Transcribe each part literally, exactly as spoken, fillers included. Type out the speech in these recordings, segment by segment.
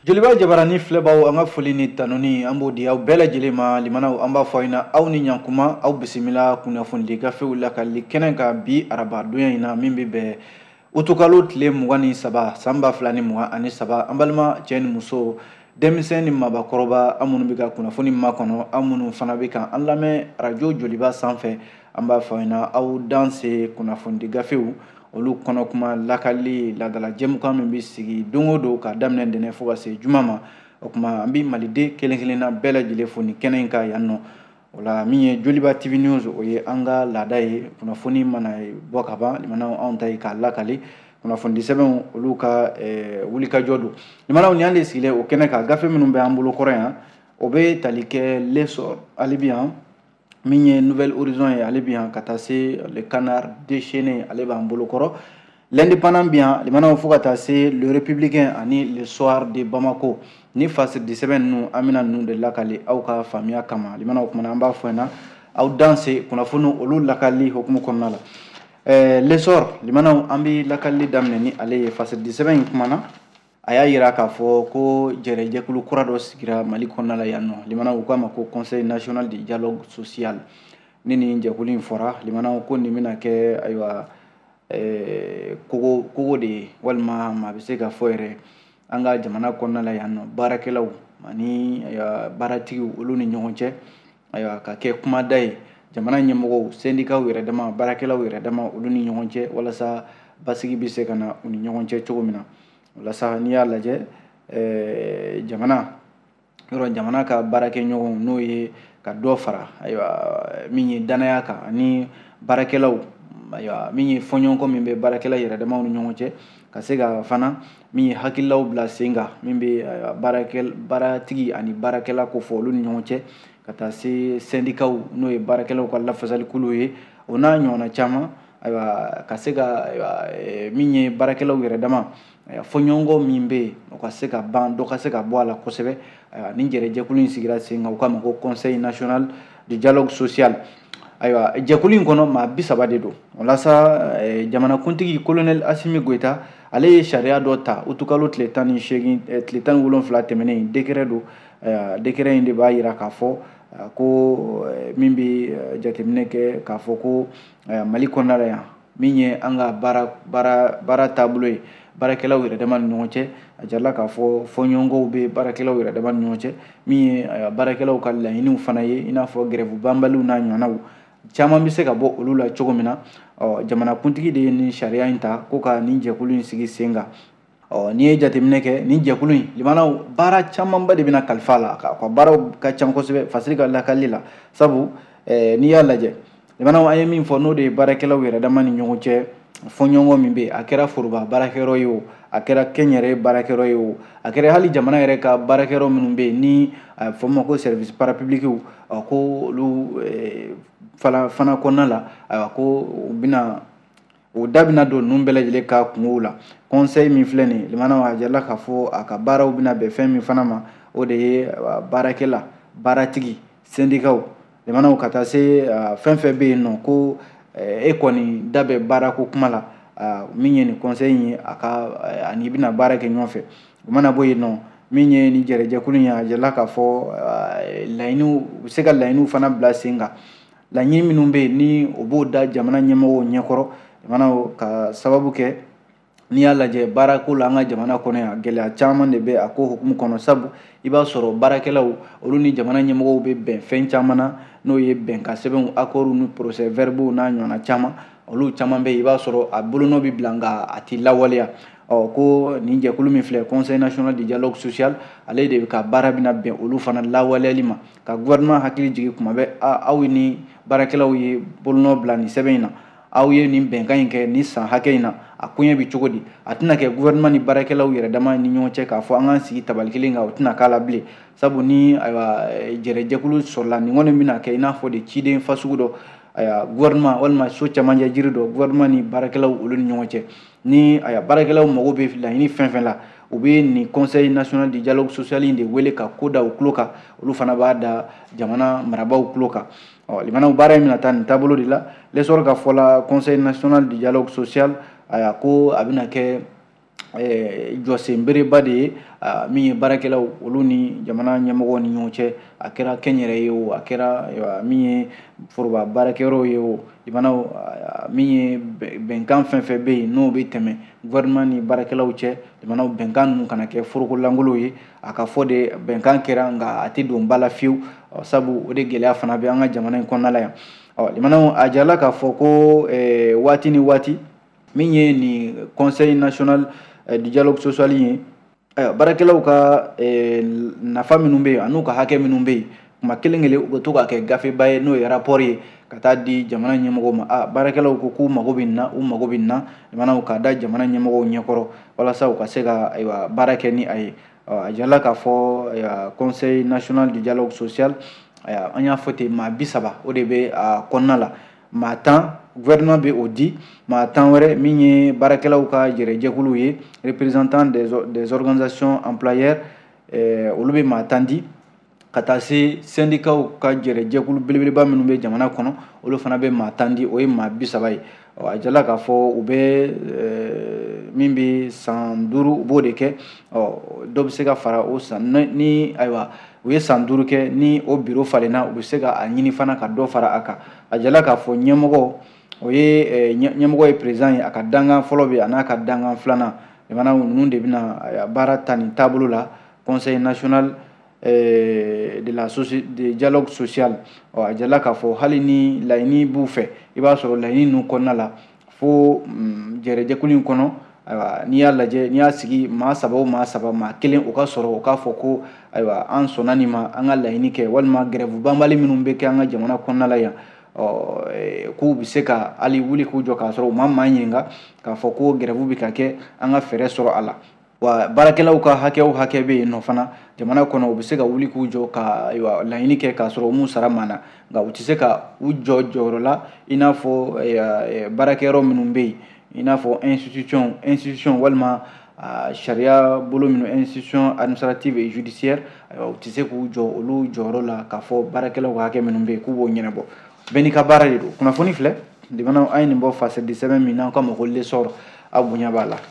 Joliba jabarani filɛbaw an ka foli ni tanuni an b'o di aw bɛɛ lajɛlen ma limanaw an b'a fɔ aw ɲɛna aw ni ɲankuma aw bisimila kunnafoni gafew lakali kɛnɛ kan bi araba donya in na min bɛ bɛn utukalo tile mugan ni saba san ba fila ni mugan ani saba an balima cɛ ni muso denmisɛn ni mabakɔrɔba an minnu bɛ ka kunnafoni ma kɔnɔ an minnu fana bɛ kan an lamɛn arajo joliba sanfɛ an b'a fɔ aw ɲɛna aw danse kunnafoni gafew olu kɔnɔ kuma lakali ladala jɛmukan min bɛ sigi don o don ka daminɛ ntɛnɛn fo ka se juma ma o kuma an bɛ maliden kelen kelenna bɛɛ lajɛlen fo nin kɛnɛ in kan yan nɔ o la min ye Joliba T V News o ye an ka laada ye kunnafoni mana bɔ ka ban limanaw anw ta ye k'a lakali kunnafoni sɛbɛnw olu ka wulikajɔ don limanaw ni an de sigilen o kɛnɛ kan gafe minnu bɛ an bolo kɔrɔ yan o bɛ tali kɛ l'essor hali bi yan min ye Nouvel Horizon ye ale bi yan ka taa se le canard déchaîné ale b'an bolo kɔrɔ l'indépendant bi yan limanaw fo ka taa se le républicain ani le soir de Bamako ni fasiridi sɛbɛn ninnu an bɛna ninnu de lakali aw ka faamuya kama limanaw kumana an b'a fɔ ɲɛna aw danse kunnafoni olu lakali hukumu kɔnɔna la ɛɛ l'essor limanaw an bɛ lakali daminɛ ni ale ye fasiridi sɛbɛn in kumana a y'a yira k'a fɔ ko jɛrɛjɛkulu kura dɔ sigira Mali kɔnɔna la yan nɔ limanaw k'a ma ko conseil national du dialogue social ni nin jɛkulu in fɔra limanaw ko nin bɛna kɛ ayiwa ɛɛ kogo kogo de ye walima maa bɛ se ka fɔ yɛrɛ an ka jamana kɔnɔna la yan nɔ baarakɛlaw ani baaratigiw olu ni ɲɔgɔn cɛ ayiwa ka kɛ kumada ye jamana ɲɛmɔgɔw syndicat yɛrɛ dama baarakɛlaw yɛrɛ dama olu ni ɲɔgɔn cɛ walasa basigi bɛ se ka na u ni ɲɔgɔn cɛ cogo min na walasa n'i y'a lajɛ ɛɛ jamana yɔrɔ jamana ka baarakɛ ɲɔgɔnw n'o ye ka dɔ fara ayiwa min ye danaya kan ani baarakɛlaw ayiwa min ye fɔɲɔgɔnkɔ min bɛ baarakɛla yɛrɛ damaw ni ɲɔgɔn cɛ ka se ka fana min ye hakililaw bila sen kan min bɛ baarakɛ baaratigi ani baarakɛla ko fɔ olu ni ɲɔgɔn cɛ ka taa se syndicat n'o ye baarakɛlaw ka lafasalikulu ye o n'a ɲɔgɔnna caman ayiwa ka se ka min ye baarakɛlaw yɛrɛ dama fɔɲɔgɔnkɔ min bɛ yen o ka se ka ban dɔ ka se ka bɔ a la kosɛbɛ ni jɛrɛjɛkulu in sigira sen kan o k'a ma ko conseil national du dialogue social ayiwa jɛkulu in kɔnɔ maa bi saba de don walasa jamanakuntigi colonel Asimi Goita ale ye sariya dɔ ta utukalo tile tan ni seegin tile tan ni wolonfila tɛmɛnen décret don décret in de b'a jira k'a fɔ ko min bɛ jateminɛ kɛ k'a fɔ ko Mali kɔnɔna la yan min ye an ka baara baara baara taabolo ye baarakɛlaw yɛrɛ dama ni ɲɔgɔn cɛ a jarala k'a fɔ fɔɲɔgɔnkɔw bɛ baarakɛlaw yɛrɛ dama ni ɲɔgɔn cɛ min ye baarakɛlaw ka laɲiniw fana ye i n'a fɔ grève banbaliw n'a ɲɔgɔnnaw caman bɛ se ka bɔ olu la cogo min na ɔ jamanakuntigi de ye nin sariya in ta ko ka nin jɛkulu in sigi sen kan ɔ n'i ye jateminɛ kɛ nin jɛkulu in limanaw baara camanba de bɛna kalifa a la a ka baaraw ka ca kosɛbɛ fasiri ka lakali la sabu n'i y'a lajɛ limanaw an ye min fɔ n'o de ye baarakɛlaw yɛrɛ dama ni ɲɔgɔn cɛ fɔɲɔgɔnkɔ min bɛ yen a kɛra foroba baarakɛyɔrɔ ye o a kɛra kɛnyɛrɛ baarakɛyɔrɔ ye o a kɛra hali jamana yɛrɛ ka baarakɛyɔrɔ minnu bɛ yen ni a bɛ fɔ ma ko service parapubliciw ko olu fana fana kɔnɔna la ayiwa ko u bɛna o da bɛna don ninnu bɛɛ lajɛlen ka kungow la conseil min filɛ nin ye limanaw a jarala k'a fɔ a ka baaraw bɛna bɛn fɛn min fana ma o de ye baarakɛla baaratigi syndicat limanaw ka taa se fɛn fɛn bɛ yen nɔ ko e kɔni da bɛ baarako kuma la min ye nin conseil in ye a ka ani bɛna baara kɛ ɲɔgɔn fɛ o mana bɔ yen nɔ min ye nin jɛrɛjɛkulu in ye a jarala k'a fɔ laɲiniw u bɛ se ka laɲiniw fana bila sen kan laɲini minnu bɛ yen ni o b'o da jamana ɲɛmɔgɔw ɲɛkɔrɔ jamana ka sababu kɛ n'i y'a lajɛ baarako la an ka jamana kɔnɔ yan gɛlɛya caman de bɛ a ko hukumu kɔnɔ sabu i b'a sɔrɔ baarakɛlaw olu ni jamana ɲɛmɔgɔw bɛ bɛn fɛn caman na n'o ye bɛnkan sɛbɛnw accords ni procès verbaux n'a ɲɔgɔnna caman olu caman bɛ yen i b'a sɔrɔ a bolonɔ bɛ bila nka a tɛ lawaleya ɔ ko nin jɛkulu min filɛ conseil national du dialogue social ale de bɛ ka baara bɛna bɛn olu fana lawaleyali ma ka gouvernement hakili jigin kuma bɛɛ aw ni baarakɛlaw ye bolonɔ bila nin sɛbɛn in na aw ye nin bɛnkan in kɛ nin san hakɛ in na a koɲɛ bɛ cogo di a tɛna kɛ gouvernement ni baarakɛlaw yɛrɛ dama ni ɲɔgɔn cɛ k'a fɔ an k'an sigi tabali kelen kan o tɛna k'a la bilen sabu ni ayiwa jɛrɛjɛkulu sɔrɔla nin kɔni bɛna kɛ i n'a fɔ de ciden fasugu dɔ ayiwa gouvernement walima so cɛmancɛ jiri dɔ gouvernement ni baarakɛlaw olu ni ɲɔgɔn cɛ ni ayiwa baarakɛlaw mago bɛ laɲini fɛn fɛn la u bɛ nin conseil national du dialogue social in de wele ka ko da u tulo kan olu fana b'a da jamana marabaaw tulo kan ɔ limanaw baara in bɛna taa nin taabolo de la l'essor ka fɔ la conseil national du dialogue social aya ko a bɛna kɛ jɔsen bereba de ye min ye baarakɛlaw olu ni jamana ɲɛmɔgɔw ni ɲɔgɔn cɛ a kɛra kɛnyɛrɛ ye o a kɛra min ye foroba baarakɛyɔrɔ ye o jamanaw min ye bɛnkan fɛn fɛn bɛ yen n'o bɛ tɛmɛ gouvernement ni baarakɛlaw cɛ jamanaw bɛnkan ninnu kana kɛ forokolangolo ye a ka fɔ de bɛnkan kɛra nka a tɛ don ba la fiyewu sabu o de gɛlɛya fana bɛ an ka jamana in kɔnɔna la yan jamanaw a jirala k'a fɔ ko waati ni waati min ye nin conseil national du dialogue social ye baarakɛlaw ka nafa minnu bɛ yen an'u ka hakɛ minnu bɛ yen kuma kelen kelen u bɛ to k'a kɛ gafeba ye n'o ye rapport ye ka taa di jamana ɲɛmɔgɔw ma a baarakɛlaw ko k'u mago bɛ nin na u mago bɛ nin na jamanaw k'a da jamana ɲɛmɔgɔw ɲɛkɔrɔ walasa u ka se ka baara kɛ ni a ye a jirala k'a fɔ conseil national du dialogue social an y'a fɔ ten maa bi saba o de bɛ a kɔnɔna la maa tan gouvernement bɛ o di maa tan wɛrɛ min ye baarakɛlaw ka yɛrɛjɛkuluw ye représentant des, des organisations employeurs olu bɛ maa tan di ka taa se syndicats ka yɛrɛjɛkulu belebeleba minnu bɛ jamana kɔnɔ olu fana bɛ maa tan di o ye maa bi saba ye a jirala k'a fɔ u bɛ min bɛ san duuru u b'o de kɛ dɔ bɛ se ka fara o san ni ayiwa u ye san duuru kɛ ni o biro falenna u bɛ se ka a ɲini fana ka dɔ fara a kan a jirala k'a fɔ ɲɛmɔgɔ o ye ɲɛmɔgɔ ye président ye a ka dankan fɔlɔ bɛ a n'a ka dankan filanan jamana ninnu de bɛna baara ta nin taabolo la conseil national de la de dialogue social a jirala k'a fɔ hali ni laɲini b'u fɛ i b'a sɔrɔ laɲini ninnu kɔnɔna la fo yɛrɛjɛkulu in kɔnɔ ayiwa n'i y'a lajɛ n'i y'a sigi maa saba o maa saba maa kelen o ka sɔrɔ o k'a fɔ ko ayiwa an sɔnna nin ma an ka laɲini kɛ walima grève banbali minnu bɛ kɛ an ka jamana kɔnɔna la yan k'u bɛ se ka hali wuli k'u jɔ k'a sɔrɔ u ma maa ɲininka k'a fɔ ko grève bɛ ka kɛ an ka fɛɛrɛ sɔrɔ a la wa baarakɛlaw ka hakɛ o hakɛ bɛ yen nɔ fana jamana kɔnɔ u bɛ se ka wuli k'u jɔ ka laɲini kɛ k'a sɔrɔ u m'u sara maa na nka u tɛ se ka u jɔ jɔyɔrɔ la i n'a fɔ baarakɛyɔrɔ minnu bɛ yen i n'a fɔ institution institution walima sariya bolo minnu institution administrative et judiciaire u tɛ se k'u jɔ olu jɔyɔrɔ la k'a fɔ baarakɛlaw ka hakɛ minnu bɛ yen k'u b'o ɲɛnabɔ bɛɛ n'i ka baara de don kunnafoni filɛ jamana an ye nin bɔ fasɛdi sɛbɛn min n'an k'a ma ko lesor a bonya b'a la.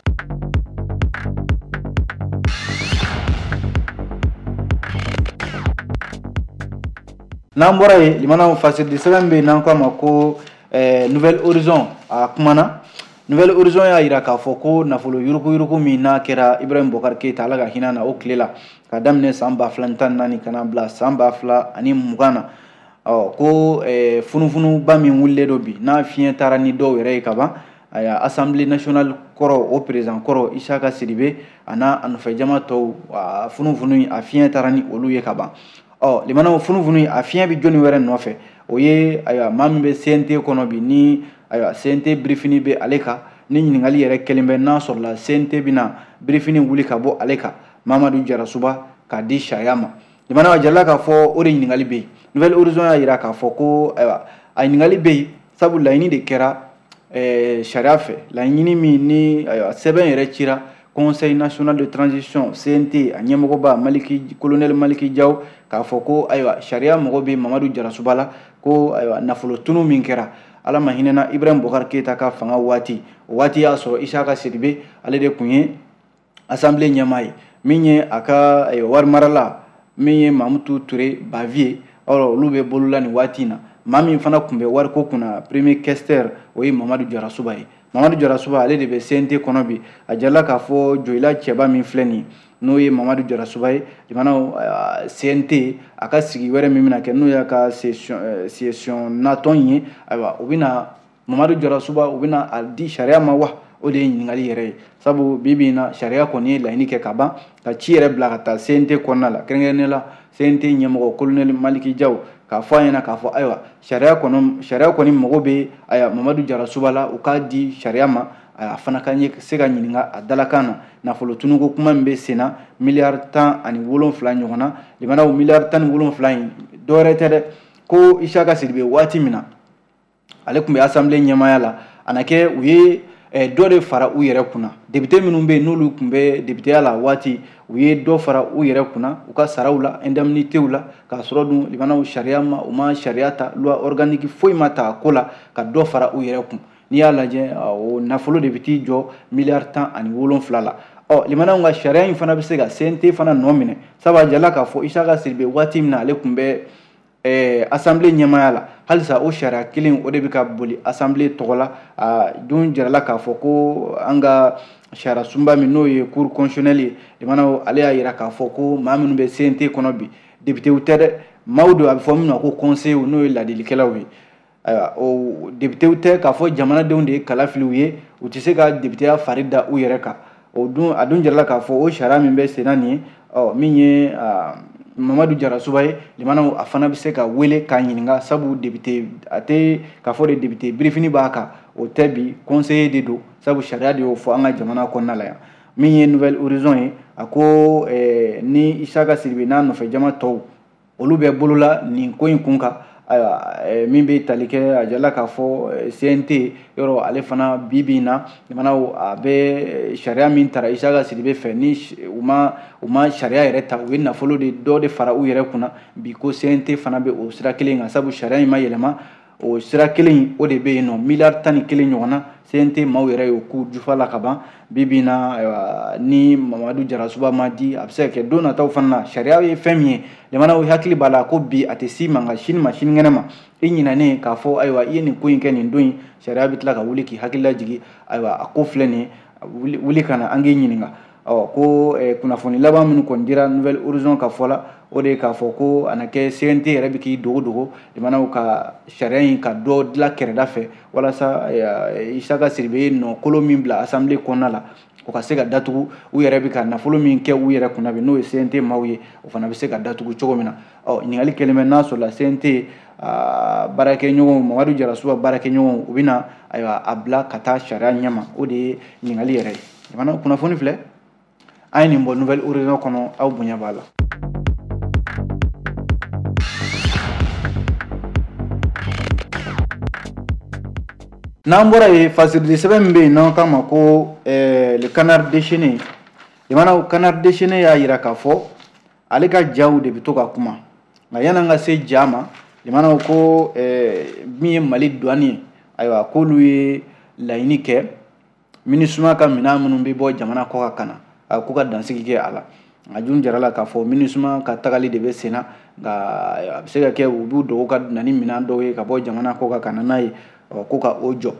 n'an bɔra yen limanaw fasɛdi sɛbɛn bɛ yen n'an k'a ma ko nouvelle horizon a kumana nouvelle horizon y'a jira k'a fɔ ko nafolo yuruku yuruku min n'a kɛra Ibrahim Boubacar Keita ala ka hinɛ na o tile la ka daminɛ san ba fila tan naani ka na bila san ba fila ani mugan na ko funufunuba min wulilen don bi n'a fiɲɛ taara ni dɔw yɛrɛ ye ka ban assemblée nationale kɔrɔ o président kɔrɔ Isaka Sidibe a n'a a nɔfɛ jama tɔw funufunu a fiɲɛ taara ni olu ye ka ban ɔ limanaw funufunu a fiɲɛ bɛ jɔnni wɛrɛ nɔfɛ o ye ayiwa maa min bɛ C N T kɔnɔ bi ni ayiwa C N T briefing bɛ ale kan ni ɲininkali yɛrɛ kɛlen bɛ n'a sɔrɔla C N T bɛna briefing wuli ka bɔ ale kan Mamadu Jarasuba k'a di sariya ma limanaw a jirala k'a fɔ o de ɲininkali bɛ yen nouvelle horizon y'a jira k'a fɔ ko ayiwa a ɲininkali bɛ yen sabu laɲini de kɛra sariya fɛ laɲini min ni ayiwa sɛbɛn yɛrɛ cira conseil national de transition C N T a ɲɛmɔgɔba Maliki colonel Maliki Jaw k'a fɔ ko ayiwa sariya mɔgɔ bɛ Mamadu Jarasuba la ko ayiwa nafolo tunu min kɛra ala ma hinɛna Ibrahim Boubacar Keita ka fanga waati o waati y'a sɔrɔ Isaka Sidibe ale de tun ye assemblée ɲɛmaa ye min ye a ka wari marala min ye Mamutu Ture Bavier olu bɛ bolola nin waati in na maa min fana tun bɛ wariko kunna premier questeur o ye Mamadu Jarasuba ye Mamadu Jarasuba ale de bɛ C N T kɔnɔ bi a jirala k'a fɔ jɔyila cɛba min filɛ nin ye n'o ye Mamadu Jarasuba ye jamana C N T a ka sigi wɛrɛ min bɛna kɛ n'o y'a ka session natɔn ye ayiwa u bɛna Mamadu Jarasuba u bɛna a di sariya ma wa o de ye ɲininkali yɛrɛ ye sabu bi bi in na sariya kɔni ye laɲini kɛ ka ban ka ci yɛrɛ bila ka taa C N T kɔnɔna la kɛrɛnkɛrɛnnen la C N T ɲɛmɔgɔ colonel Maliki Jaw k'a fɔ a ɲɛna k'a fɔ ayiwa sariya kɔnɔ sariya kɔni mago bɛ ayiwa Mamadu Jarasuba la u k'a di sariya ma a fana ka se ka ɲininka a dalakan na nafolo tunuko kuma min bɛ sen na miliyari tan ani wolonfila ɲɔgɔn na limanaw miliyari tan ni wolonfila in dɔwɛrɛ tɛ dɛ ko Isaka Sidibe waati min na ale tun bɛ assemblée ɲɛmaaya la a na kɛ u ye dɔ de fara u yɛrɛ kunna député minnu bɛ yen n'olu tun bɛ députéya la waati u ye dɔ fara u yɛrɛ kunna u ka saraw la indemnitéw la k'a sɔrɔ dun limanaw sariya ma u ma sariya ta loi organique foyi ma ta a ko la ka dɔ fara u yɛrɛ kun n'i y'a lajɛ o nafolo de bɛ t'i jɔ miliyari tan ani wolonfila la ɔ limanaw ka sariya in fana bɛ se ka C N T fana nɔ minɛ sabu a jala k'a fɔ Isaka Sidibe waati min na ale tun bɛ ɛɛ assemblée ɲɛmaaya la halisa o sariya kelen o de bɛ ka boli assemblée tɔgɔ la a dun jirala k'a fɔ ko an ka sariya sunba min n'o ye cour constitutionnelle ye limanaw ale y'a jira k'a fɔ ko maa minnu bɛ C N T kɔnɔ bi députéw tɛ dɛ maaw don a bɛ fɔ min ma ko conseillers n'o ye ladilikɛlaw ye ayiwa o députéw tɛ k'a fɔ jamanadenw de ye kala fili u ye u tɛ se ka députéya fari da u yɛrɛ kan o dun a dun jirala k'a fɔ o sariya min bɛ senna nin ye ɔ min ye Mamadu Jarasuba ye limanaw a fana bɛ se ka wele k'a ɲininka sabu député a tɛ k'a fɔ de député birifini b'a kan o tɛ bi conseiller de don sabu sariya de y'o fɔ an ka jamana kɔnɔna la yan min ye Nouvelle Horizon ye a ko ni Isaka Sidibe n'a nɔfɛ jama tɔw olu bɛ bolola nin ko in kun kan ayiwa min bɛ tali kɛ a jala k'a fɔ C N T yɔrɔ ale fana bi bi in na limanaw a bɛ sariya min tara Isaka Sidibe fɛ ni u ma u ma sariya yɛrɛ ta u ye nafolo de dɔ de fara u yɛrɛ kunna bi ko C N T fana bɛ o sira kelen kan sabu sariya in ma yɛlɛma o sira kelen o de bɛ yen nɔ miliyari tan ni kelen ɲɔgɔnna C N T maaw yɛrɛ y'o k'u jufa la ka ban bi bi in na ni Mamadu Jarasuba ma di a bɛ se ka kɛ don nataw fana na sariya ye fɛn min ye limanaw hakili b'a la ko bi a tɛ s'i ma nka sini ma sinikɛnɛ ma i ɲinɛnen k'a fɔ ayiwa i ye nin ko in kɛ nin don in sariya bɛ tila ka wuli k'i hakili lajigi ayiwa a ko filɛ nin ye wuli ka na an k'i ɲininka ɔ ko kunnafoni laban minnu kɔni dira Nouvelle Horizon ka fɔ la o de ye k'a fɔ ko a na kɛ C N T yɛrɛ bɛ k'i dogo dogo limanaw ka sariya in ka dɔ dilan kɛrɛda fɛ walasa Isaka Sidibe ye nɔkolo min bila assemblée kɔnɔna la o ka se ka datugu u yɛrɛ bɛ ka nafolo min kɛ u yɛrɛ kunna bi n'o ye C N T maaw ye o fana bɛ se ka datugu cogo min na ɔ ɲininkali kɛlen bɛ n'a sɔrɔla C N T baarakɛɲɔgɔnw Mamadu Jarasuba baarakɛɲɔgɔnw u bɛ na ayiwa a bila ka taa sariya ɲɛma o de ye ɲininkali yɛrɛ ye limanaw kunnafoni filɛ an ye nin bɔ Nouvelle Horizon kɔnɔ aw bonya b'a la. n'an bɔra yen fasirili sɛbɛn min bɛ yen n'an k'a ma ko le canard déchaîné limanaw canard déchaîné y'a jira k'a fɔ ale ka jaw de bɛ to ka kuma nka yan'an ka se ja ma limanaw ko min ye Mali douane ye ayiwa k'olu ye laɲini kɛ MINUSMA ka minɛn minnu bɛ bɔ jamana kɔ kan ka na k'u ka dansigi kɛ a la a dun jarala k'a fɔ MINUSMA ka tagali de bɛ sen na nka a bɛ se ka kɛ u b'u dogo ka na ni minɛn dɔw ye ka bɔ jamana kɔ kan ka na n'a ye ko ka o jɔ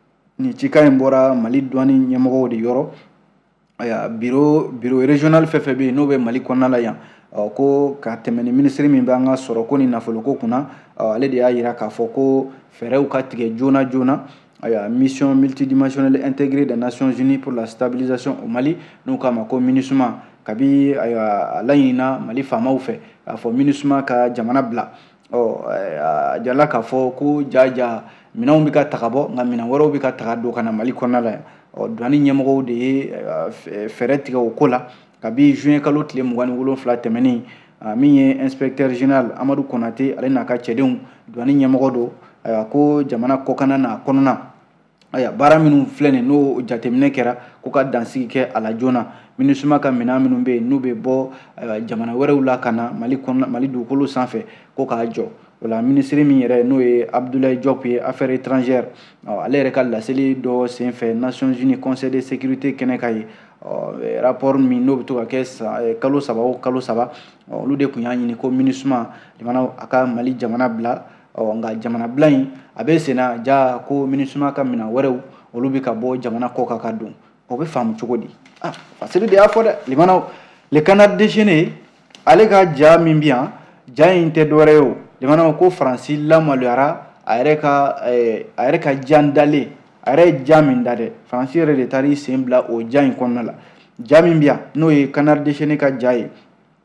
ni cikan in bɔra Mali douane ɲɛmɔgɔw de yɔrɔ ayiwa bureau bureau régional fɛn fɛn bɛ yen n'o bɛ Mali kɔnɔna la yan ko ka tɛmɛ ni ministre min bɛ an ka sɔrɔ ko ni nafoloko kunna ale de y'a jira k'a fɔ ko fɛɛrɛw ka tigɛ joona joona ayiwa mission multidimensionnelle intégrée des Nations Unies pour la stabilisation au Mali n'u k'a ma ko MINUSMA kabi ayiwa a laɲinina Mali faamaw fɛ k'a fɔ MINUSMA ka jamana bila ɔ a jala k'a fɔ ko jaja minɛnw bɛ ka taga bɔ nka minɛn wɛrɛw bɛ ka taga don ka na Mali kɔnɔna la yan ɔ douane ɲɛmɔgɔw de ye fɛɛrɛ tigɛ o ko la kabi juin kalo tile mugan ni wolonwula tɛmɛnen min ye inspecteur général Amadu Konate ale n'a ka cɛdenw douane ɲɛmɔgɔ don ayiwa ko jamana kɔkanna n'a kɔnɔna ayiwa baara minnu filɛ nin n'o jateminɛ kɛra ko ka dansigi kɛ a la joona MINUSMA ka minɛn minnu bɛ yen n'u bɛ bɔ jamana wɛrɛw la ka na Mali kɔnɔna Mali dugukolo sanfɛ ko k'a jɔ o la ministre min yɛrɛ n'o ye Abdoulaye Diop ye affaires étrangères ale yɛrɛ ka laseli dɔ senfɛ Nations Unies Conseil de sécurité kɛnɛ ka ye rapport min n'o bɛ to ka kɛ kalo saba o kalo saba olu de tun y'a ɲini ko MINUSMA limanaw a ka Mali jamana bila nka jamana bila in a bɛ senna ja ko MINUSMA ka minɛn wɛrɛw olu bɛ ka bɔ jamana kɔ kan ka don o bɛ faamu cogo di ah fasiri de y'a fɔ dɛ limanaw le canard déchaîné ale ka ja min bɛ yan ja in tɛ dɔwɛrɛ ye o limanaw ko Faransi lamaloyara a yɛrɛ ka a yɛrɛ ka jan dalen a yɛrɛ ye ja min da dɛ Faransi yɛrɛ de taara i sen bila o ja in kɔnɔna la ja min bɛ yan n'o ye canard déchaîné ka ja ye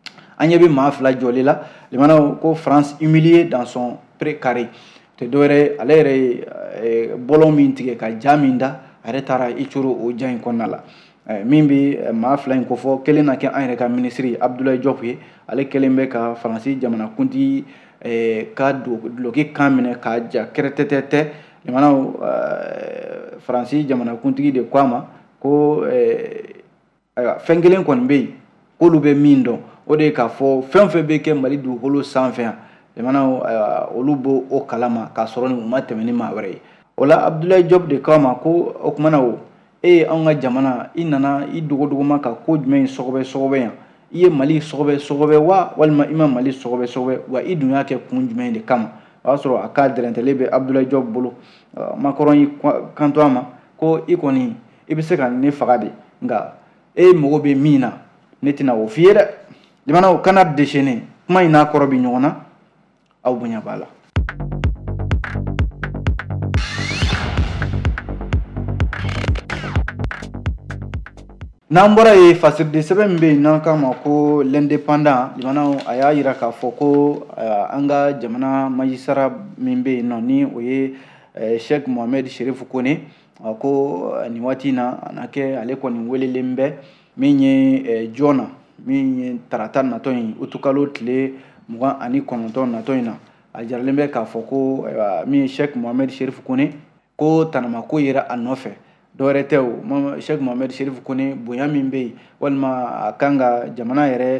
an ɲɛ bɛ maa fila jɔlen la limanaw ko France humiliée dans son précaré tɛ dɔwɛrɛ ale yɛrɛ ye bɔlɔn min tigɛ ka ja min da a yɛrɛ taara i coro o ja in kɔnɔna la min bɛ maa fila in kofɔ kelen na kɛ an yɛrɛ ka ministre Abdoulaye Diop ye ale kelen bɛ ka Faransi jamanakuntigi ka duloki kan minɛ k'a ja kɛrɛtɛtɛtɛ limanaw Faransi jamanakuntigi de ko a ma ko ayiwa fɛn kelen kɔni bɛ yen k'olu bɛ min dɔn o de ye k'a fɔ fɛn o fɛn bɛ kɛ Mali dugukolo sanfɛ yan limanaw olu b'o o kalama k'a sɔrɔ ni u ma tɛmɛ ni maa wɛrɛ ye o la Abdoulaye Diop de ko a ma ko o tumana o e an ka jamana i nana i dogodogoma ka ko jumɛn sɔgɔbɛ sɔgɔbɛ yan i ye Mali sɔgɔbɛ sɔgɔbɛ wa walima i ma Mali sɔgɔbɛ sɔgɔbɛ wa i dun y'a kɛ kun jumɛn de kama o y'a sɔrɔ a ka dɛrɛntɛlen bɛ Abdoulaye Diop bolo Macron y'i kanto a ma ko i kɔni i bɛ se ka ne faga de nka e mago bɛ min na ne tɛna o f'i ye dɛ jamanaw kana déchaîner kuma in n'a kɔrɔ bɛ ɲɔgɔn na aw bonya b'a la. N'an bɔra ye fasiriden sɛbɛn min bɛ yen n'an k'a ma ko l'indépendant jamanaw a y'a jira k'a fɔ ko an ka jamana magistrat min bɛ yen nɔ ni o ye Cheikh Mohamed Chérif Kone ko nin waati in na a na kɛ ale kɔni welelen bɛ min ye Jona min ye tarata natɔ in utukalo tile mugan ani kɔnɔntɔn natɔ in na a jaralen bɛ k'a fɔ ko min ye Cheikh Mohamed Chérif Kone ko tanamako yera a nɔfɛ dɔwɛrɛ tɛ o Cheikh Mohamed Chérif Kone bonya min bɛ yen walima a kan ka jamana yɛrɛ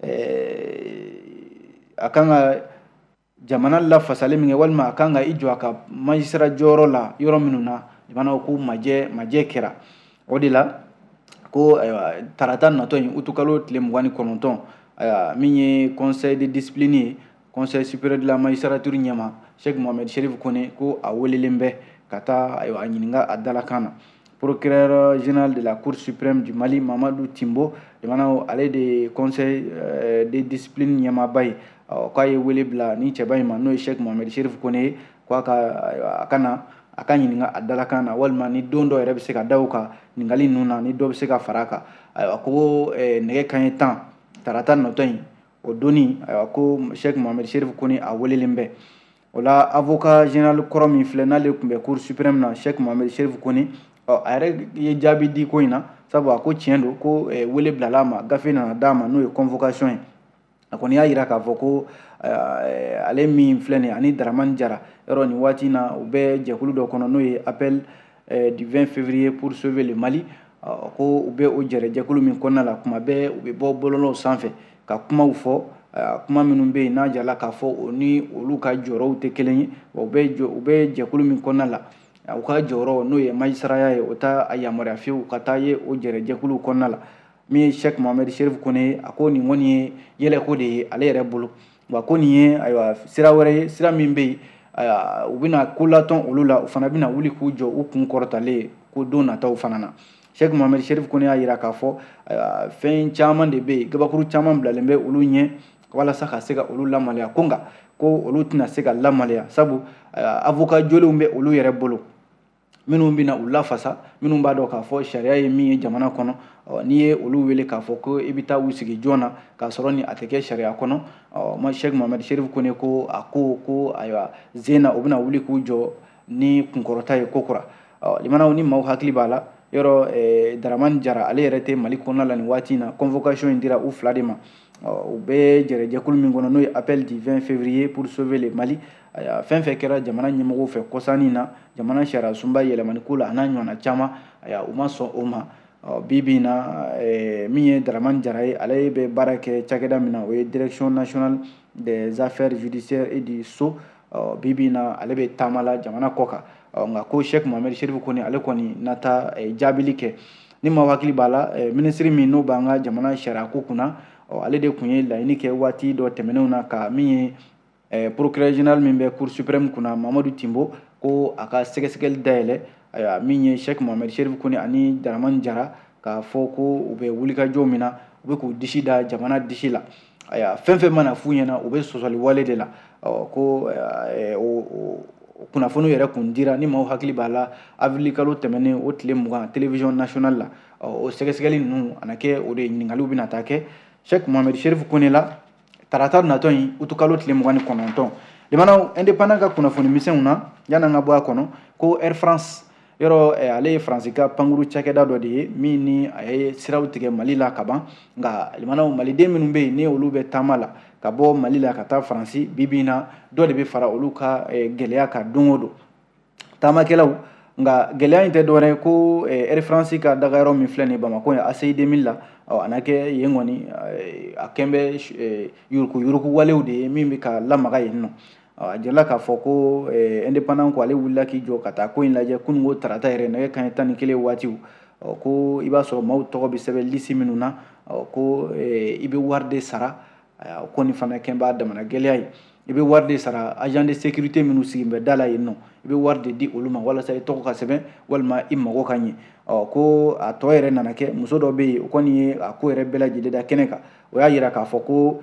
a kan ka jamana lafasalen min kɛ walima a kan ka i jɔ a ka magistrat jɔyɔrɔ la yɔrɔ minnu na jamanaw ko majɛ majɛ kɛra o de la ko tarata natɔ in utukalo tile mugan ni kɔnɔntɔn min ye conseil de discipline ye conseil supérieur de la magistrature ɲɛma Cheikh Mohamed Chérif Kone ko a welelen bɛ ka taa a ɲininka a dalakan na procureur général de la Cour suprême du Mali Mamadou Timbo jamanaw ale de conseil de discipline ɲɛmaba ye k'a ye wele bila ni cɛba in ma n'o ye Cheikh Mohamed Chérif Kone ye ko a ka a ka na a ka ɲininka a dalakan na walima ni don dɔ yɛrɛ bɛ se ka da o kan ɲininkali ninnu na ni dɔ bɛ se ka fara a kan ayiwa ko nɛgɛ kanɲɛ tan tarata natɔ in o donni ayiwa ko Cheikh Mohamed Chérif Kone a welelen bɛ o la avocat général kɔrɔ min filɛ n'ale tun bɛ Cour suprême na Cheikh Mohamed Chérif Kone a yɛrɛ ye jaabi di ko in na sabu a ko tiɲɛ don ko wele bilala a ma gafe nana d'a ma n'o ye convocation ye a kɔni y'a jira k'a fɔ ko ale min filɛ nin ye ani Daramani Jara yɔrɔ nin waati in na u bɛ jɛkulu dɔ kɔnɔ n'o ye appel du vingt février pour sauver le Mali ko u bɛ o jɛkulu min kɔnɔna la kuma bɛɛ u bɛ bɔ bɔlɔlɔw sanfɛ ka kumaw fɔ kuma minnu bɛ yen n'a jala k'a fɔ o ni olu ka jɔyɔrɔw tɛ kelen ye u bɛ u bɛ jɛkulu min kɔnɔna la u ka jɔyɔrɔ n'o ye magistraya ye o t'a yamaruya fiyewu ka taa ye o jɛkuluw kɔnɔna la min ye Cheikh Mohamed Chérif Kone ye a ko nin kɔni ye yɛlɛko de ye ale yɛrɛ bolo wa ko nin ye ayiwa sira wɛrɛ ye sira min bɛ yen u bɛna ko latɔn olu la u fana bɛna wuli k'u jɔ u kun kɔrɔtalen ko don nataw fana na Cheikh Mohamed Chérif Kone y'a jira k'a fɔ fɛn caman de bɛ yen gabakuru caman bilalen bɛ olu ɲɛ walasa ka se ka olu lamaloya ko nka ko olu tɛna se ka lamaloya sabu avocat jolenw bɛ olu yɛrɛ bolo minnu bɛna u lafasa minnu b'a dɔn k'a fɔ sariya ye min ye jamana kɔnɔ n'i ye olu wele k'a fɔ ko i bɛ taa u sigi joona k'a sɔrɔ ni a tɛ kɛ sariya kɔnɔ ma Cheikh Mohamed Chérif Kone ko a ko ko ayiwa zena u bɛna wuli k'u jɔ ni kunkɔrɔta ye ko kura jamanaw ni maaw hakili b'a la yɔrɔ Daramani Jara ale yɛrɛ tɛ Mali kɔnɔna la nin waati in na convocation in dira u fila de ma u bɛ jɛkulu min kɔnɔ n'o ye appel du vingt février pour sauver le Mali fɛn fɛn kɛra jamana ɲɛmɔgɔw fɛ kɔsannin na jamana sariya sunba yɛlɛmani ko la a n'a ɲɔgɔnna caman u ma sɔn o ma bi bi in na min ye Daramani Jara ye ale bɛ baara kɛ cakɛda min na o ye direction nationale des affaires judiciaires et du sceau bi bi in na ale bɛ taama la jamana kɔ kan nka ko Cheikh Mohamed Chérif Kone ale kɔni na taa jaabili kɛ ni maaw hakili b'a la ministre min n'o b'an ka jamana sariya ko kunna ale de tun ye laɲini kɛ waati dɔ tɛmɛnenw na ka min ye procureur général min bɛ Cour suprême kunna Mamadou Timbo ko a ka sɛgɛsɛgɛli dayɛlɛ ayiwa min ye Cheikh Mohamed Chérif Kone ani Daramani Jara k'a fɔ ko u bɛ wulikajɔ min na u bɛ k'u disi da jamana disi la ayiwa fɛn fɛn mana f'u ɲɛna u bɛ sɔsɔli wale de la ko kunnafoniw yɛrɛ kun dira ni maaw hakili b'a la avril kalo tɛmɛnen o tile mugan télévision nationale la o sɛgɛsɛgɛli ninnu a na kɛ o de ɲininkaliw bɛna taa kɛ Cheikh Mohamed Chérif Kone la tarata natɔ in utukalo tile mugan ni kɔnɔntɔn jamanaw indépendant ka kunnafoni misɛnw na yan'an ka bɔ a kɔnɔ ko Air France yɔrɔ ale ye faransi ka pankuru cakɛda dɔ de ye min ni a ye siraw tigɛ Mali la ka ban nka jamanaw maliden minnu bɛ yen ni olu bɛ taama la ka bɔ Mali la ka taa faransi bi bi in na dɔ de bɛ fara olu ka gɛlɛya kan don o don taamakɛlaw nka gɛlɛya in tɛ dɔwɛrɛ ye ko Air France ka dagayɔrɔ min filɛ nin ye Bamako yan A C I deux mille la a na kɛ yen kɔni a kɛn bɛ yuruku yuruku walew de ye min bɛ ka lamaga yen nɔ a jirala k'a fɔ ko indépendant ko ale wulila k'i jɔ ka taa ko in lajɛ kununko tarata yɛrɛ nɛgɛ kanɲɛ tan ni kelen waatiw ko i b'a sɔrɔ maaw tɔgɔ bɛ sɛbɛn lisi minnu na ko i bɛ wari de sara ko nin fana kɛ b'a damana gɛlɛya ye i bɛ wari de sara agent de sécurité minnu sigilen bɛ da la yen nɔ i bɛ wari de di olu ma walasa i tɔgɔ ka sɛbɛn walima i mago ka ɲɛ ko a tɔ yɛrɛ nana kɛ muso dɔ bɛ yen o kɔni ye a ko yɛrɛ bɛɛ lajɛlen da kɛnɛ kan o y'a yira k'a fɔ ko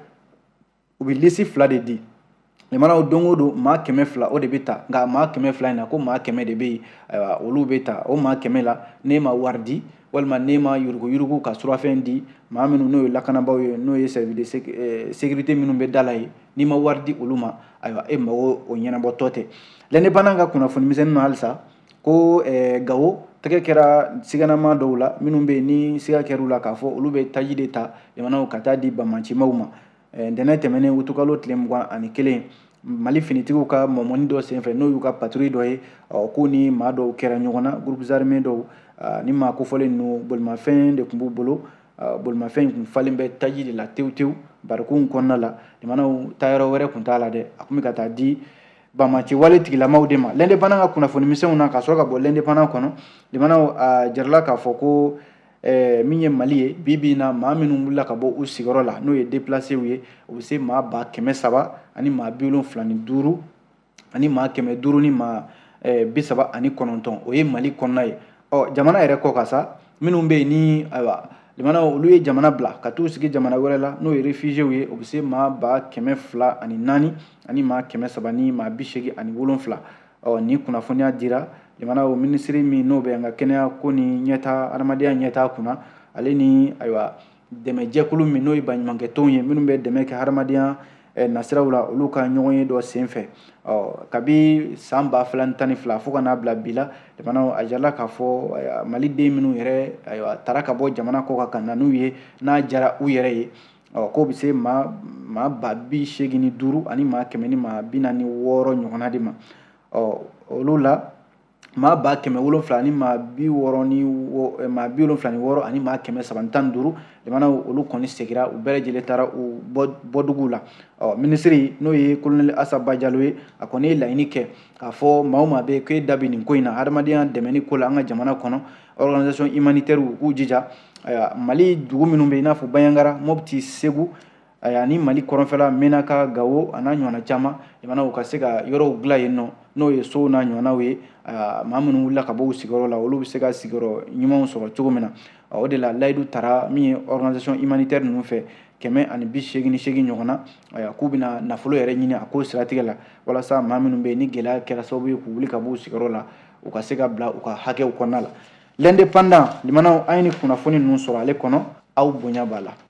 u bɛ lisi fila de di limanaw don o don maa kɛmɛ fila o de bɛ ta nka maa kɛmɛ fila in na ko maa kɛmɛ de bɛ yen ayiwa olu bɛ ta o maa kɛmɛ la n'e ma wari di walima n'e ma yurugu yurugu ka surafɛn di maa minnu n'o ye lakanabaaw ye n'o ye service de sécurité minnu bɛ da la yen n'i ma wari di olu ma ayiwa e mago o ɲɛnabɔtɔ tɛ l'indépendant ka kunnafoni misɛnnin na halisa ko Gawo tɛgɛ kɛra siganama dɔw la minnu bɛ yen ni siga kɛr'u la k'a fɔ olu bɛ taji de ta limanaw ka taa di bamancimaw ma ntɛnɛn tɛmɛnen utukalo tile mugan ani kelen mali finitigiw ka mɔmɔni dɔ senfɛ n'o y'u ka patrouille dɔ ye ko ni maa dɔw kɛra ɲɔgɔn na groupes armés dɔw ni maa kofɔlen ninnu bolimafɛn de tun b'u bolo bolimafɛn in tun falen bɛ taji de la tewu tewu bariku in kɔnɔna la limanaw taayɔrɔ wɛrɛ tun t'a la dɛ a tun bɛ ka taa di bamaci wale tigilamaw de ma l'indépendant ka kunnafoni misɛnw na ka sɔrɔ ka bɔ l'indépendant kɔnɔ limanaw a jarala k'a fɔ ko min ye mali ye bi bi in na maa minnu wulila ka bɔ u sigiyɔrɔ la n'o ye déplacé u ye u bɛ se maa ba kɛmɛ saba ani maa bi wolonfila ni duuru ani maa kɛmɛ duuru ni maa bi saba ani kɔnɔntɔn o ye mali kɔnɔna ye ɔ jamana yɛrɛ kɔ ka sa minnu bɛ yen ni ayiwa limanaw olu ye jamana bila ka t'u sigi jamana wɛrɛ la n'o ye réfugiés ye o bɛ se maa ba kɛmɛ fila ani naani ani maa kɛmɛ saba ni maa bi seegin ani wolonfila ɔ ni kunnafoniya dira limanaw minisiri min n'o bɛ an ka kɛnɛya ko ni ɲɛtaa adamadenya ɲɛtaa kunna ale ni ayiwa dɛmɛjɛkulu min n'o ye baɲumankɛ tɔnw ye minnu bɛ dɛmɛ kɛ hadamadenya nasiraw la olu ka ɲɔgɔn ye dɔ senfɛ ɔ kabi san ba fila ni tan ni fila fo ka n'a bila bi la limanaw a jarala k'a fɔ mali den minnu yɛrɛ ayiwa taara ka bɔ jamana kɔ kan ka na n'u ye n'a jara u yɛrɛ ye ɔ k'o bɛ se maa maa ba bi seegin ni duuru ani maa kɛmɛ ni maa bi naani ni wɔɔrɔ ɲɔgɔnna de ma ɔ olu la maa ba kɛmɛ wolonfila ni maa bi wɔɔrɔ ni maa bi wolonfila ni wɔɔrɔ ani maa kɛmɛ saba ni tan ni duuru limanaw olu kɔni segira u bɛɛ lajɛlen taara u bɔduguw la ɔ minisiri n'o ye colonel Asaba Jalo ye a kɔni ye laɲini kɛ k'a fɔ maa o maa bɛ k'e da bɛ nin ko in na hadamadenya dɛmɛni ko la an ka jamana kɔnɔ organisation humanitaire u k'u jija mali dugu minnu bɛ i n'a fɔ Baɲangara Mopti Segu ani mali kɔrɔnfɛla Menaka Gawo a n'a ɲɔgɔnna caman limanaw ka se ka yɔrɔw dilan yen nɔ n'o ye sow n'a ɲɔgɔnnaw ye maa minnu wulila ka bɔ u sigiyɔrɔ la olu bɛ se ka sigiyɔrɔ ɲumanw sɔrɔ cogo min na o de la layidu taara min ye organisation humanitaire ninnu fɛ kɛmɛ ani bi seegin ni seegin ɲɔgɔn na k'u bɛna nafolo yɛrɛ ɲini a ko siratigɛ la walasa maa minnu bɛ yen ni gɛlɛya kɛra sababu ye k'u wuli ka bɔ u sigiyɔrɔ la u ka se ka bila u ka hakɛw kɔnɔna la l'indépendant limanaw an ye ni kunnafoni ninnu sɔrɔ ale kɔnɔ aw bonya b'a la.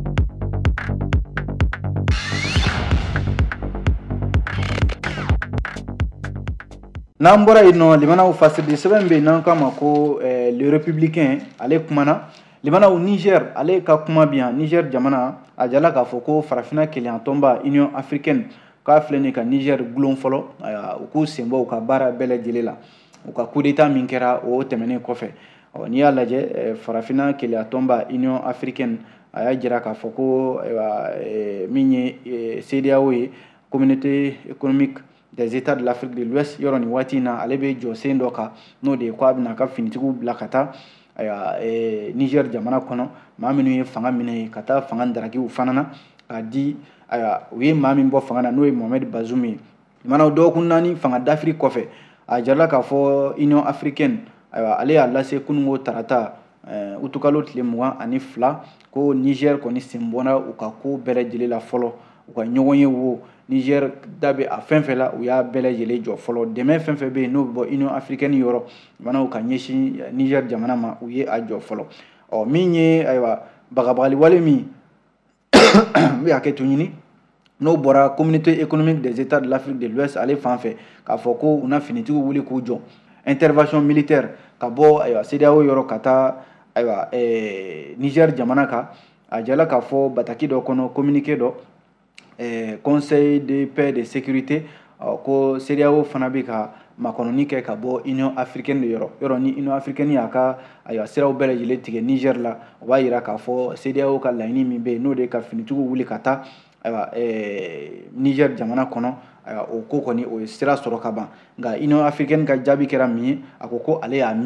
n'an bɔra yen nɔ limanaw fasidi sɛbɛn bɛ yen n'an k'a ma ko le républicain ale kumana limanaw Niger ale ka kuma bi yan Niger jamana a jala k'a fɔ ko farafinna keleyan tɔnba Union africaine k'a filɛ nin ka Niger gulon fɔlɔ u k'u sen bɔ u ka baara bɛɛ lajɛlen la u ka coup d'état min kɛra o tɛmɛnen kɔfɛ ɔ n'i y'a lajɛ farafinna keleyan tɔnba Union africaine a y'a jira k'a fɔ ko min ye C E D E A O ye communauté économique des états de l'Afrique de l'Ouest yɔrɔ nin waati in na ale bɛ jɔ sen dɔ kan n'o de ye ko a bɛna ka finitigiw bila ka taa Niger jamana kɔnɔ maa minnu ye fanga minɛ ka taa fanga darakiw fana na k'a di u ye maa min bɔ fanga na n'o ye Mohamed Bazoum ye limanaw dɔgɔkun naani fanga dafiri kɔfɛ a jarala k'a fɔ Union africaine ale y'a lase kunungo tarata utukalo tile mugan ani fila ko Niger kɔni sen bɔra u ka ko bɛɛ lajɛlen la fɔlɔ u ka ɲɔgɔn ye wo Niger da bɛ a fɛn fɛn la u y'a bɛɛ lajɛlen jɔ fɔlɔ dɛmɛ fɛn fɛn bɛ yen n'o bɛ bɔ Union africaine yɔrɔ limanaw ka ɲɛsin Niger jamana ma u ye a jɔ fɔlɔ ɔ min ye ayiwa bagabagali wale min n bɛ hakɛto ɲini n'o bɔra communauté économique des états de l'Afrique de l'Ouest ale fan fɛ k'a fɔ ko u na finitigiw wuli k'u jɔ intervention militaire ka bɔ ayiwa C E D E A O yɔrɔ ka taa ayiwa Niger jamana kan a jala k'a fɔ bataki dɔ kɔnɔ communiqué dɔ conseil de paix de sécurité ko C E D E A O fana bɛ ka makɔnɔni kɛ ka bɔ Union africaine de yɔrɔ yɔrɔ ni Union africaine y'a ka ayiwa siraw bɛɛ lajɛlen tigɛ Niger la o b'a jira k'a fɔ C E D E A O ka laɲini min bɛ yen n'o de ye ka finitigiw wuli ka taa ayiwa Niger jamana kɔnɔ ayiwa o ko kɔni o ye sira sɔrɔ ka ban nka Union africaine ka jaabi kɛra min ye a ko ko ale y'a mɛn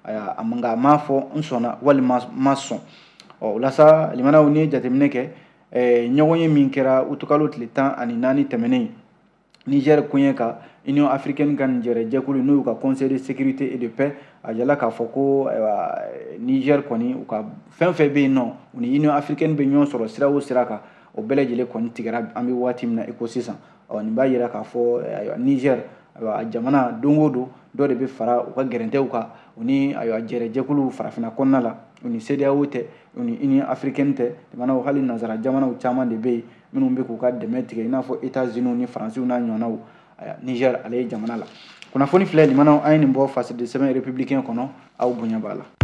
aya amanga ma fɔ n sɔnna walima ma sɔn ɔ lasa limanaw ni jateminɛ kɛ ɲɔgɔn ye min kɛra utukalo tile tan ani naani tɛmɛnen Niger koɲɛ kan Union africaine ka Niger jɛkulu n'u ka conseil de sécurité et de paix a jala k'a fɔ ko Niger kɔni u ka fɛn fɛn bɛ yen nɔ u ni Union africaine bɛ ɲɔgɔn sɔrɔ sira o sira kan o bɛɛ lajɛlen kɔni tigɛra an bɛ waati min na i ko sisan ɔ nin b'a yira k'a fɔ Niger jamana don o don dɔ de bɛ fara u ka gɛrɛntɛw kan u ni jɛrɛjɛkulu farafinna kɔnɔna la u ni C E D E A O tɛ u ni Union africaine tɛ jamanaw hali nanzara jamanaw caman de bɛ yen minnu bɛ k'u ka dɛmɛ tigɛ i n'a fɔ États-Unis ni Faransiw n'a ɲɔgɔnnaw Niger ale ye jamana la kunnafoni filɛ limanaw an ye nin bɔ face de sɛbɛn républicain kɔnɔ aw bonya b'a la.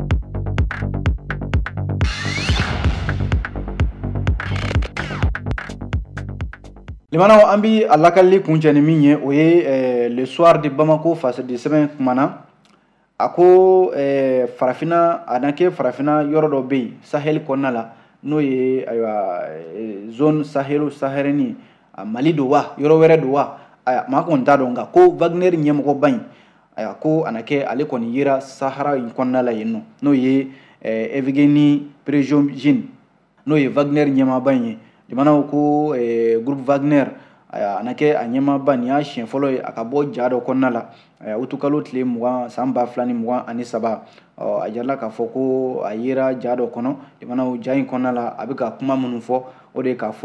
Limanaw an bi a lakalili kuncɛ ni min ye o ye le soir de Bamako face de sɛbɛn kumana a ko farafina a na kɛ farafina yɔrɔ dɔ bɛ yen Sahel kɔnɔna la n'o ye zone Sahel Sahɛrɛni Mali don wa yɔrɔ wɛrɛ don wa maa kɔni t'a dɔn nka ko Wagner ɲɛmɔgɔba in ko a na kɛ ale kɔni yera Sahara in kɔnɔna la yen nɔ n'o ye Evgeny Prigozhin n'o ye Wagner ɲɛmaaba in ye limanaw ko groupe Wagner a na kɛ a ɲɛmaaba nin y'a siɲɛ fɔlɔ ye a ka bɔ ja dɔ kɔnɔna la utukalo tile mugan san ba fila ni mugan ani saba a jarala k'a fɔ ko a yera ja dɔ kɔnɔ limanaw ja in kɔnɔna la a bɛ ka kuma minnu fɔ o de k'a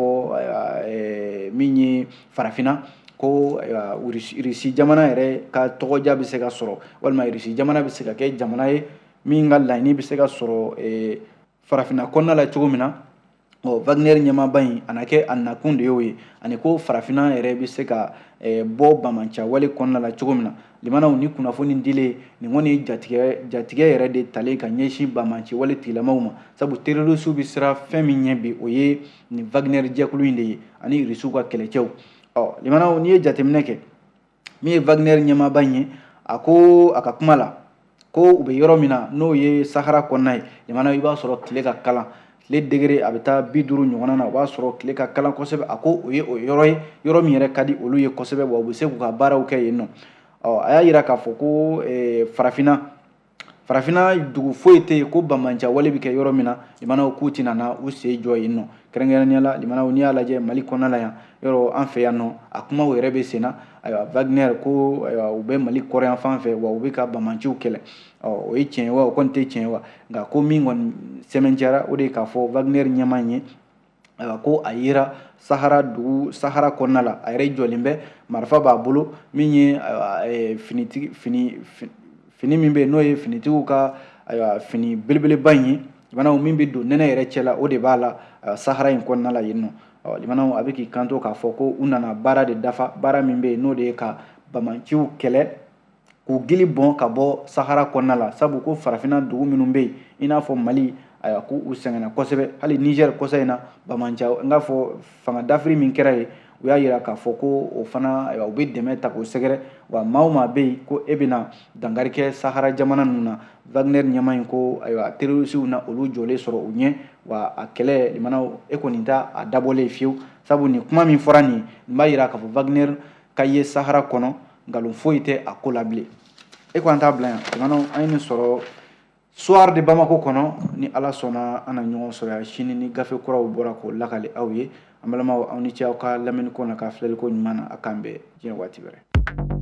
fɔ min ye farafina ko Irisi jamana yɛrɛ ka tɔgɔja bɛ se ka sɔrɔ walima Irisi jamana bɛ se ka kɛ jamana ye min ka laɲini bɛ se ka sɔrɔ farafina kɔnɔna la cogo min na ɔ Wagner ɲɛmaaba in a na kɛ a nakun de y'o ye ani ko farafina yɛrɛ bɛ se ka bɔ bamanciya wale kɔnɔna la cogo min na limanaw ni kunnafoni dilen nin kɔni ye jatigɛ jatigɛ yɛrɛ de talen ka ɲɛsin bamaci wale tigilamaw ma sabu terroriste bɛ siran fɛn min ɲɛ bi o ye nin Wagner jɛkulu in de ye ani Irisiw ka kɛlɛcɛw ɔ limanaw n'i ye jateminɛ kɛ min ye Wagner ɲɛmaaba in ye a ko a ka kuma la ko u bɛ yɔrɔ min na n'o ye Sahara kɔnɔna ye limanaw i b'a sɔrɔ tile ka kalan tile degere a bɛ taa bi duuru ɲɔgɔnna na o b'a sɔrɔ tile ka kalan kosɛbɛ a ko o ye o yɔrɔ ye yɔrɔ min yɛrɛ ka di olu ye kosɛbɛ wa u bɛ se k'u ka baaraw kɛ yen nɔ ɔ a y'a yira k'a fɔ ko farafina farafina dugu foyi tɛ yen ko bamanciya wale bɛ kɛ yɔrɔ min na limanaw k'u tɛna na u sen jɔ yen nɔ kɛrɛnkɛrɛnnenya la limanaw n'i y'a lajɛ Mali kɔnɔna la yan yɔrɔ an fɛ yan nɔ a kumaw yɛrɛ bɛ sen na ayiwa Wagner ko u bɛ Mali kɔrɔ yan fan fɛ wa u bɛ ka bamanciw kɛlɛ ɔ o ye tiɲɛ ye wa o kɔni tɛ tiɲɛ ye wa nka ko min kɔni sɛmɛntiyara o de ye k'a fɔ Wagner ɲɛmaa in ye ko a yera Sahara dugu Sahara kɔnɔna la a yɛrɛ jɔlen bɛ marifa b'a bolo min ye finitigi fini fini min bɛ yen n'o ye finitigiw ka fini belebeleba in ye limanaw min bɛ don nɛnɛ yɛrɛ cɛla o de b'a la Sahara in kɔnɔna la yen nɔ limanaw a bɛ k'i kanto k'a fɔ ko u nana baara de dafa baara min bɛ yen n'o de ye ka bamanciw kɛlɛ k'u gili bɔn ka bɔ Sahara kɔnɔna la sabu ko farafina dugu minnu bɛ yen i n'a fɔ Mali ayiwa ko u sɛgɛnna kosɛbɛ hali Niger kɔsa in na bamanciya n k'a fɔ fanga dafiri min kɛra yen u y'a yira k'a fɔ ko o fana ayiwa u bɛ dɛmɛ ta k'o sɛgɛrɛ wa maa o maa bɛ yen ko e bɛna dankari kɛ Sahara jamana ninnu na Wagner ɲɛmaa in ko ayiwa terrorisiw na olu jɔlen sɔrɔ u ɲɛ wa a kɛlɛ limanaw e kɔni t'a a dabɔlen fiyewu sabu nin kuma min fɔra nin nin b'a yira k'a fɔ Wagner ka ye Sahara kɔnɔ nkalon foyi tɛ a ko la bilen e ko an t'a bila yan limanaw an ye nin sɔrɔ soir de Bamako kɔnɔ ni Ala sɔnna an na ɲɔgɔn sɔrɔ yan sini ni gafe kuraw bɔra k'o lakali aw ye an balimaw aw ni ce aw ka lamɛnni ko na ka filɛliko ɲuman na a k'an bɛn diɲɛ waati wɛrɛ